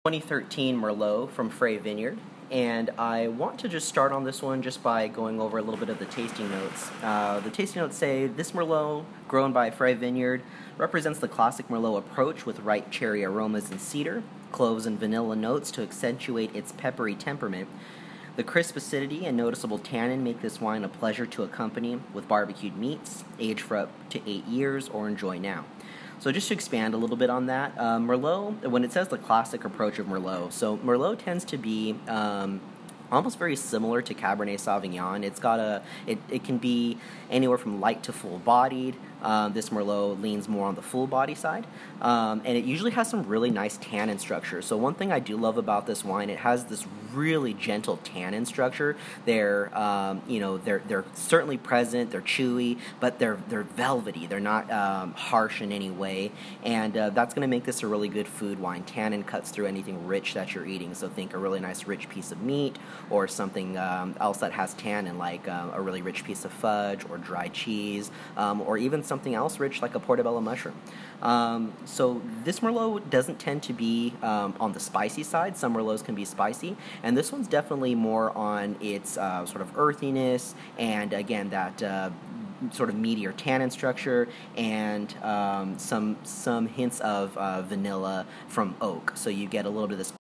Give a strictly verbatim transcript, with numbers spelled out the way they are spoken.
twenty thirteen Merlot from Frey Vineyard, and I want to just start on this one just by going over a little bit of the tasting notes. Uh, the tasting notes say, this Merlot, grown by Frey Vineyard, represents the classic Merlot approach with ripe cherry aromas and cedar, cloves and vanilla notes to accentuate its peppery temperament. The crisp acidity and noticeable tannin make this wine a pleasure to accompany with barbecued meats, aged for up to eight years, or enjoy now. So just to expand a little bit on that, uh, Merlot, when it says the classic approach of Merlot, so Merlot tends to be um, almost very similar to Cabernet Sauvignon. It's got a, it, it can be anywhere from light to full-bodied. Um, this Merlot leans more on the full body side, um, and it usually has some really nice tannin structure. So one thing I do love about this wine, it has this really gentle tannin structure. They're, um, you know, they're they're certainly present. They're chewy, but they're they're velvety. They're not um, harsh in any way, and uh, that's going to make this a really good food wine. Tannin cuts through anything rich that you're eating. So think a really nice rich piece of meat, or something um, else that has tannin, like uh, a really rich piece of fudge or dry cheese, um, or even something else rich like a portobello mushroom. Um, so this Merlot doesn't tend to be um, on the spicy side. Some Merlots can be spicy, and this one's definitely more on its uh, sort of earthiness, and again that uh, sort of meatier tannin structure, and um, some some hints of uh, vanilla from oak. So you get a little bit of this